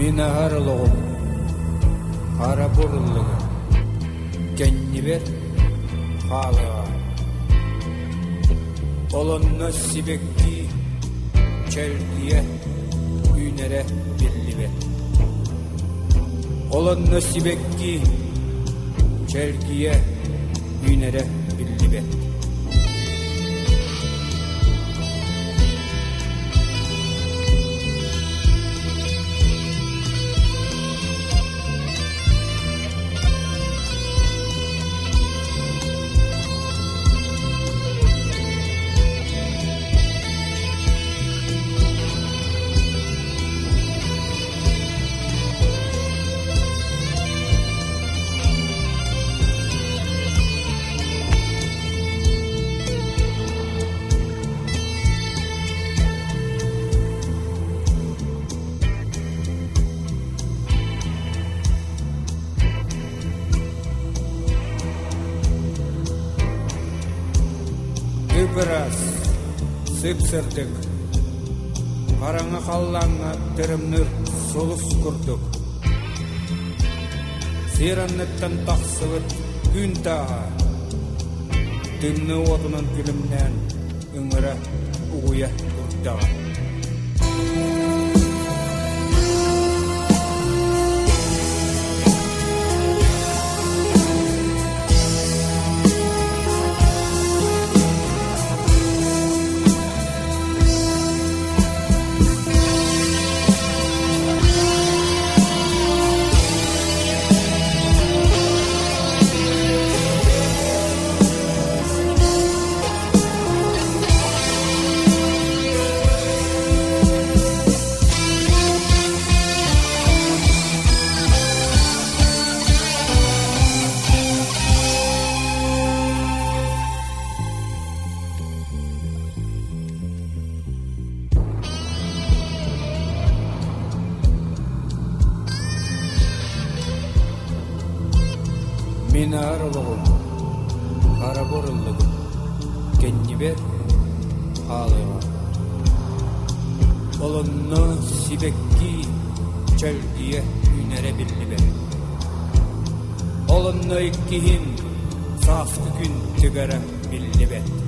Minarılığım, kara burulluğum, kenniber halığa. Olonna sibekki, çelgiye, günere billibe. Olonna sibekki, çelgiye, günere billibe. Biraz sıp-sırdık, karаңа қаллаңа тірімнір солыс күрдік. Сираннеттен тақсығыт күн таға, түнні отының күлімнен үңірі ұғуя күрттаға. Minarılığım, kara burulluğum, kenniber halığa. Olonna sibekki, çelgiye, günere billibe. Olonna ikkihin, safkı gün tügere billibe.